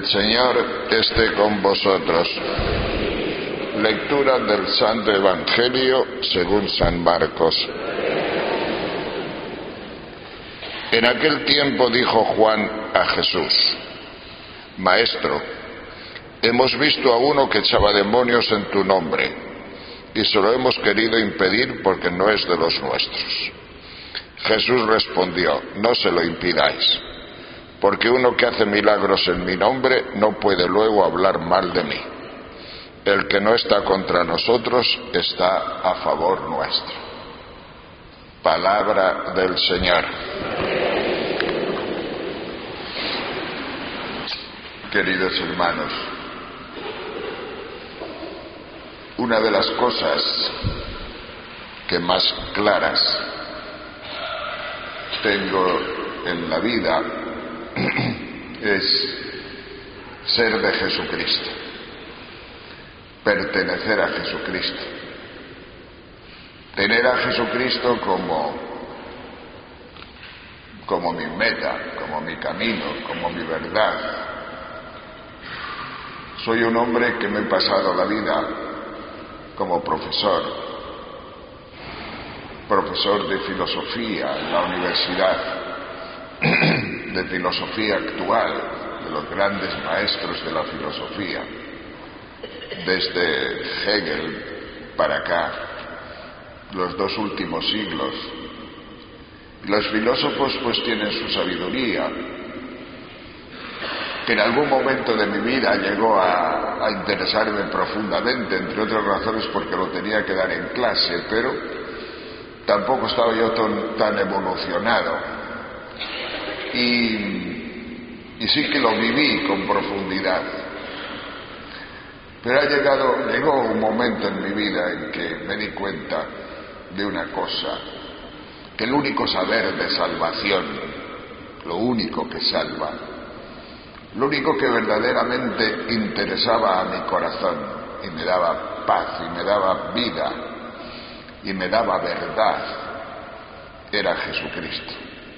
El Señor esté con vosotros. Lectura del Santo Evangelio según San Marcos. En aquel tiempo dijo Juan a Jesús: Maestro, hemos visto a uno que echaba demonios en tu nombre, y se lo hemos querido impedir porque no es de los nuestros. Jesús respondió: No se lo impidáis, porque uno que hace milagros en mi nombre no puede luego hablar mal de mí. El que no está contra nosotros está a favor nuestro. Palabra del Señor. Queridos hermanos, una de las cosas que más claras tengo en la vida es ser de Jesucristo, pertenecer a Jesucristo, tener a Jesucristo como mi meta, como mi camino, como mi verdad. Soy un hombre que me he pasado la vida como profesor de filosofía en la universidad, de filosofía actual, de los grandes maestros de la filosofía, desde Hegel para acá, los 2 últimos siglos. Los filósofos pues tienen su sabiduría, que en algún momento de mi vida llegó a interesarme profundamente, entre otras razones porque lo tenía que dar en clase, pero tampoco estaba yo tan evolucionado. Y sí que lo viví con profundidad. Pero llegó un momento en mi vida en que me di cuenta de una cosa, que el único saber de salvación, lo único que salva, lo único que verdaderamente interesaba a mi corazón y me daba paz y me daba vida y me daba verdad, era Jesucristo.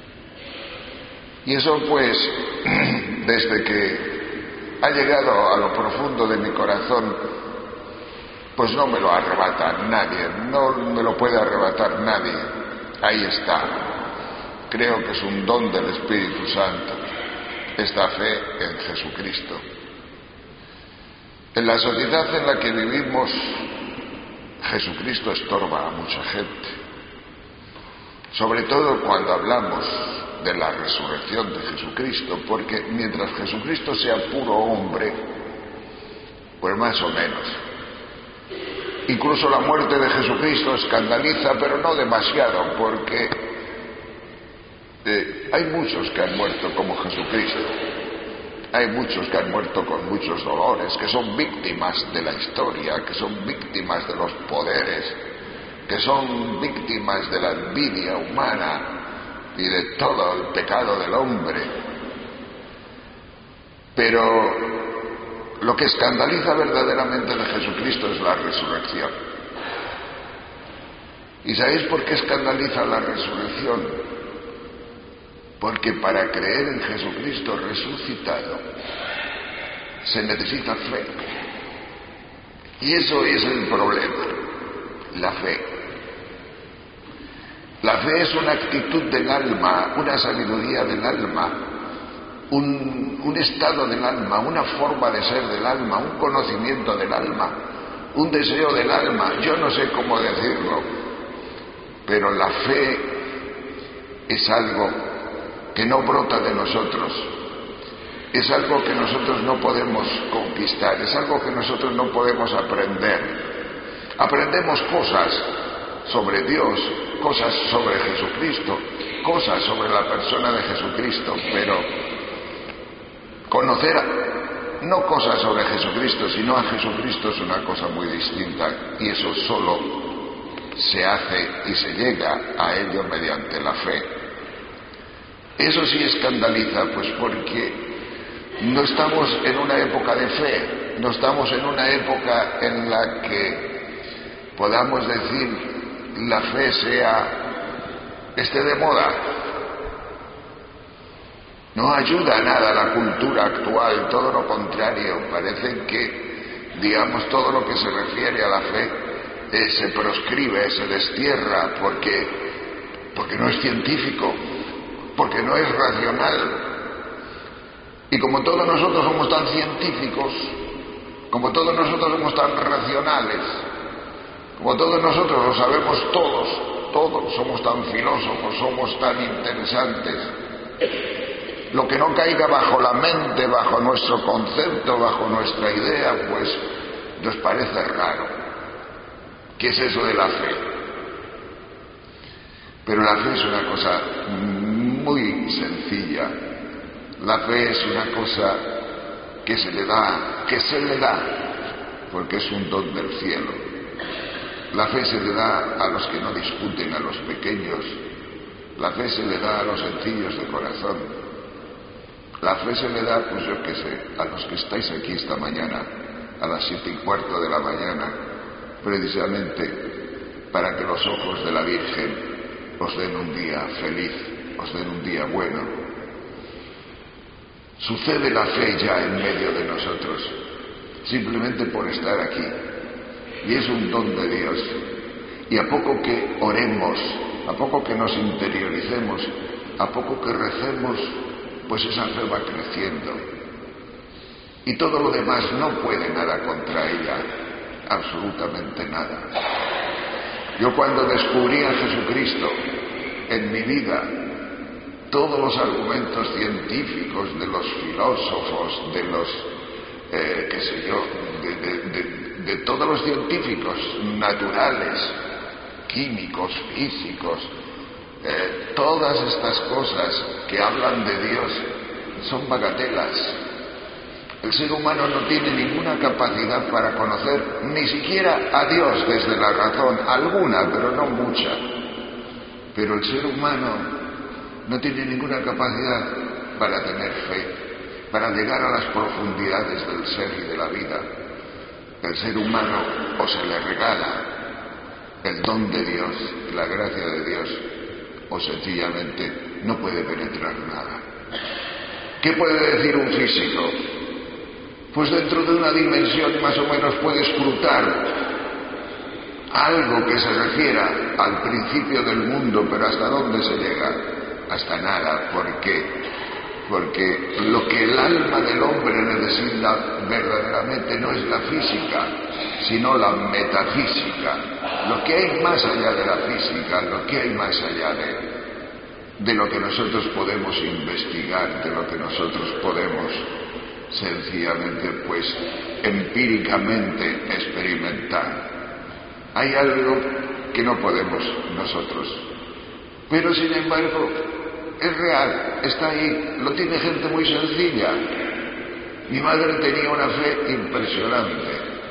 Y eso pues, desde que ha llegado a lo profundo de mi corazón, pues no me lo arrebata nadie, no me lo puede arrebatar nadie. Ahí está. Creo que es un don del Espíritu Santo, esta fe en Jesucristo. En la sociedad en la que vivimos, Jesucristo estorba a mucha gente, sobre todo cuando hablamos de la resurrección de Jesucristo, porque mientras Jesucristo sea puro hombre, pues más o menos. Incluso la muerte de Jesucristo escandaliza, pero no demasiado, porque hay muchos que han muerto como Jesucristo. Hay muchos que han muerto con muchos dolores, que son víctimas de la historia, que son víctimas de los poderes, que son víctimas de la envidia humana y de todo el pecado del hombre. Pero lo que escandaliza verdaderamente de Jesucristo es la resurrección. ¿Y sabéis por qué escandaliza la resurrección? Porque para creer en Jesucristo resucitado se necesita fe. Y eso es el problema, la fe. La fe es una actitud del alma, una sabiduría del alma, un estado del alma, una forma de ser del alma, un conocimiento del alma, un deseo del alma. Yo no sé cómo decirlo, pero la fe es algo que no brota de nosotros, es algo que nosotros no podemos conquistar, es algo que nosotros no podemos aprender. Aprendemos cosas sobre Dios, cosas sobre Jesucristo, cosas sobre la persona de Jesucristo, pero conocer no cosas sobre Jesucristo, sino a Jesucristo es una cosa muy distinta, y eso solo se hace y se llega a ello mediante la fe. Eso sí escandaliza, pues porque no estamos en una época de fe, no estamos en una época en la que podamos decir la fe esté de moda. No ayuda a nada la cultura actual, todo lo contrario. Parece que, digamos, todo lo que se refiere a la fe se proscribe, se destierra, porque no es científico, porque no es racional. Y como todos nosotros somos tan científicos, como todos nosotros somos tan racionales, como todos nosotros lo sabemos todos somos tan filósofos, somos tan interesantes, lo que no caiga bajo la mente, bajo nuestro concepto, bajo nuestra idea, pues nos parece raro. ¿Qué es eso de la fe? Pero la fe es una cosa muy sencilla. La fe es una cosa que se le da, porque es un don del cielo. La fe se le da a los que no discuten, a los pequeños. La fe se le da a los sencillos de corazón. La fe se le da, pues yo qué sé, a los que estáis aquí esta mañana, a las 7:15 de la mañana, precisamente para que los ojos de la Virgen os den un día feliz, os den un día bueno. Sucede la fe ya en medio de nosotros, simplemente por estar aquí. Y es un don de Dios. Y a poco que oremos, a poco que nos interioricemos, a poco que recemos, pues esa fe va creciendo. Y todo lo demás no puede nada contra ella, absolutamente nada. Yo cuando descubrí a Jesucristo en mi vida, todos los argumentos científicos de los filósofos, de los, qué sé yo, de todos los científicos naturales, químicos, físicos, todas estas cosas que hablan de Dios son bagatelas. El ser humano no tiene ninguna capacidad para conocer ni siquiera a Dios desde la razón, alguna, pero no mucha. Pero el ser humano no tiene ninguna capacidad para tener fe, para llegar a las profundidades del ser y de la vida. El ser humano o se le regala el don de Dios, la gracia de Dios, o sencillamente no puede penetrar nada. ¿Qué puede decir un físico? Pues dentro de una dimensión más o menos puede escrutar algo que se refiera al principio del mundo, pero ¿hasta dónde se llega? Hasta nada. ¿Por qué? Porque lo que el alma del hombre necesita verdaderamente no es la física, sino la metafísica. Lo que hay más allá de la física, lo que hay más allá de lo que nosotros podemos investigar, de lo que nosotros podemos sencillamente, pues, empíricamente experimentar. Hay algo que no podemos nosotros, pero sin embargo es real, está ahí, lo tiene gente muy sencilla. Mi madre tenía una fe impresionante.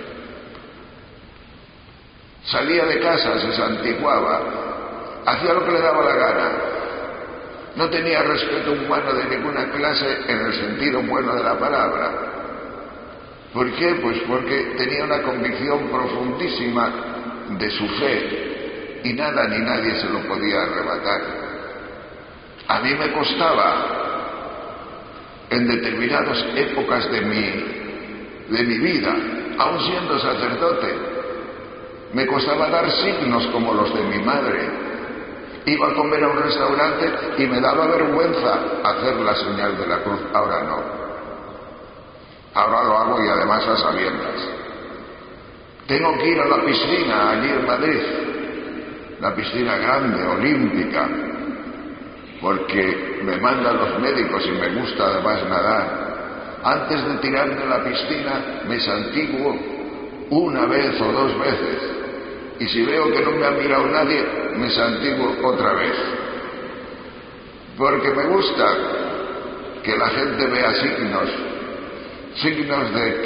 Salía de casa, se santiguaba, hacía lo que le daba la gana. No tenía respeto humano de ninguna clase en el sentido bueno de la palabra. ¿Por qué? Pues porque tenía una convicción profundísima de su fe y nada ni nadie se lo podía arrebatar. A mí me costaba, en determinadas épocas de mi vida, aun siendo sacerdote, me costaba dar signos como los de mi madre. Iba a comer a un restaurante y me daba vergüenza hacer la señal de la cruz. Ahora no. Ahora lo hago y además a sabiendas. Tengo que ir a la piscina allí en Madrid, la piscina grande, olímpica, porque me mandan los médicos y me gusta además nadar. Antes de tirarme a la piscina me santiguo una vez o dos veces. Y si veo que no me ha mirado nadie, me santiguo otra vez. Porque me gusta que la gente vea signos de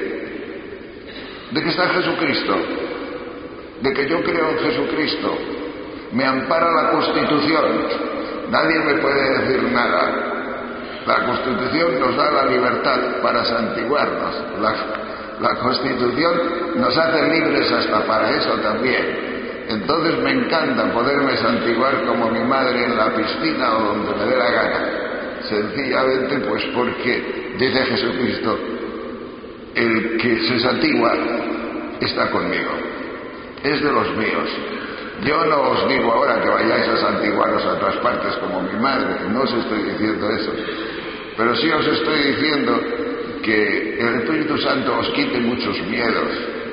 que está Jesucristo, de que yo creo en Jesucristo. Me ampara la Constitución, nadie me puede decir nada. La Constitución nos da la libertad para santiguarnos. La Constitución nos hace libres hasta para eso también. Entonces me encanta poderme santiguar como mi madre en la piscina o donde me dé la gana, sencillamente pues porque, dice Jesucristo, el que se santigua está conmigo, es de los míos. Yo no os digo ahora que vayáis a santiguaros a otras partes como mi madre, no os estoy diciendo eso, pero sí os estoy diciendo que el Espíritu Santo os quite muchos miedos.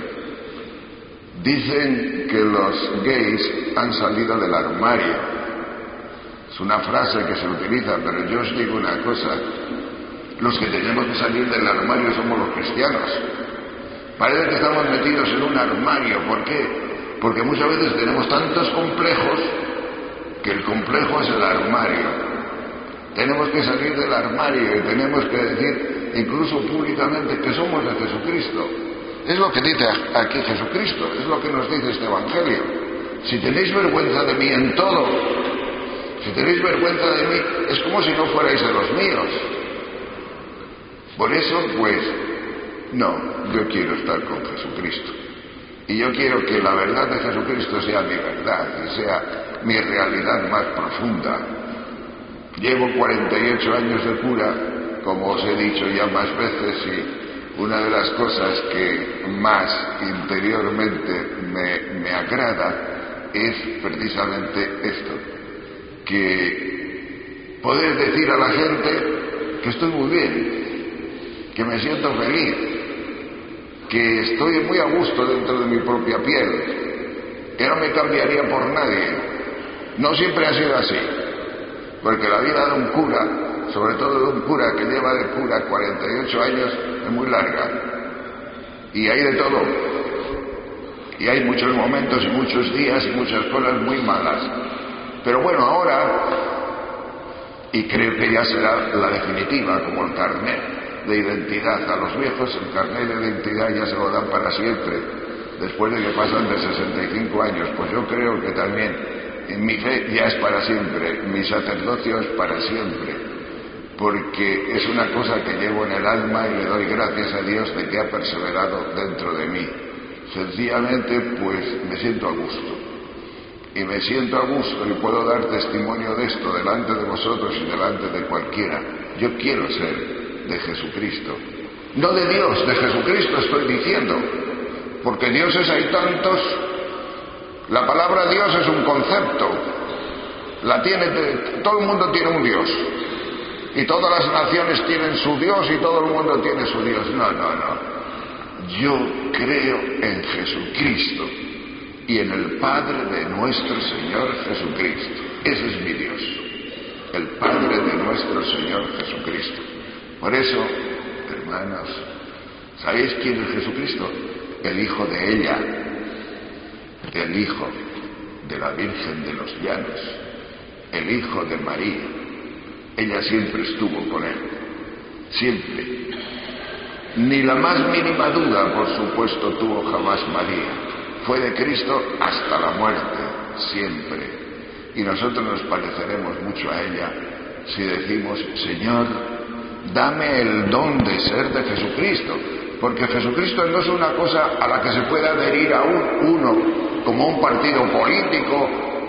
Dicen que los gays han salido del armario. Es una frase que se utiliza, pero yo os digo una cosa: los que tenemos que salir del armario somos los cristianos. Parece que estamos metidos en un armario. ¿Por qué? Porque muchas veces tenemos tantos complejos que el complejo es el armario. Tenemos que salir del armario y tenemos que decir, incluso públicamente, que somos de Jesucristo. Es lo que dice aquí Jesucristo, es lo que nos dice este Evangelio. Si tenéis vergüenza de mí en todo, si tenéis vergüenza de mí, es como si no fuerais de los míos. Por eso, pues, no, yo quiero estar con Jesucristo. Y yo quiero que la verdad de Jesucristo sea mi verdad y sea mi realidad más profunda. Llevo 48 años de cura, como os he dicho ya más veces, y una de las cosas que más interiormente me agrada es precisamente esto, que poder decir a la gente que estoy muy bien, que me siento feliz, que estoy muy a gusto dentro de mi propia piel, que no me cambiaría por nadie. No siempre ha sido así, porque la vida de un cura, sobre todo de un cura que lleva de cura 48 años, es muy larga, y hay de todo, y hay muchos momentos y muchos días y muchas cosas muy malas. Pero bueno, ahora, y creo que ya será la definitiva, como el carnet de identidad. A los viejos el carnet de identidad ya se lo dan para siempre, después de que pasan de 65 años. Pues yo creo que también en mi fe ya es para siempre, mi sacerdocio es para siempre, porque es una cosa que llevo en el alma y le doy gracias a Dios de que ha perseverado dentro de mí. Sencillamente, pues me siento a gusto. Y me siento a gusto y puedo dar testimonio de esto delante de vosotros y delante de cualquiera. Yo quiero ser de Jesucristo, no de Dios, de Jesucristo estoy diciendo, porque dioses hay tantos. La palabra Dios es un concepto, todo el mundo tiene un Dios, y todas las naciones tienen su Dios y todo el mundo tiene su Dios. No, yo creo en Jesucristo y en el Padre de nuestro Señor Jesucristo. Ese es mi Dios, el Padre de nuestro Señor Jesucristo. Por eso, hermanos, ¿sabéis quién es Jesucristo? El Hijo de ella, el Hijo de la Virgen de los Llanos, el Hijo de María. Ella siempre estuvo con él, siempre. Ni la más mínima duda, por supuesto, tuvo jamás María. Fue de Cristo hasta la muerte, siempre. Y nosotros nos pareceremos mucho a ella si decimos, Señor, dame el don de ser de Jesucristo, porque Jesucristo no es una cosa a la que se pueda adherir a uno como a un partido político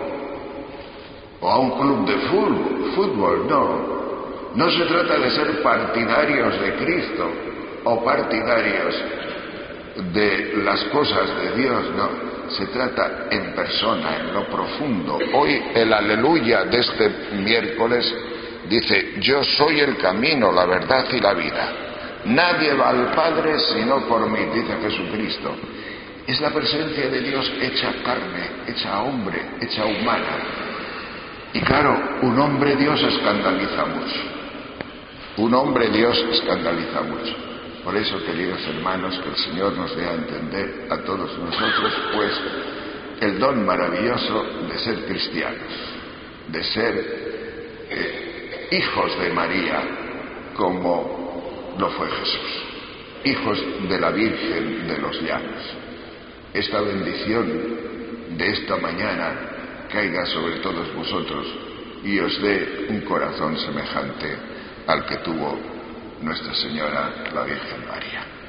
o a un club de fútbol, no se trata de ser partidarios de Cristo o partidarios de las cosas de Dios, no, se trata en persona, en lo profundo. Hoy el aleluya de este miércoles dice, yo soy el camino, la verdad y la vida. Nadie va al Padre sino por mí, dice Jesucristo. Es la presencia de Dios hecha carne, hecha hombre, hecha humana. Y claro, un hombre Dios escandaliza mucho. Un hombre Dios escandaliza mucho. Por eso, queridos hermanos, que el Señor nos dé a entender a todos nosotros, pues, el don maravilloso de ser cristianos, de ser hijos de María, como lo fue Jesús, hijos de la Virgen de los Llanos. Esta bendición de esta mañana caiga sobre todos vosotros y os dé un corazón semejante al que tuvo Nuestra Señora, la Virgen María.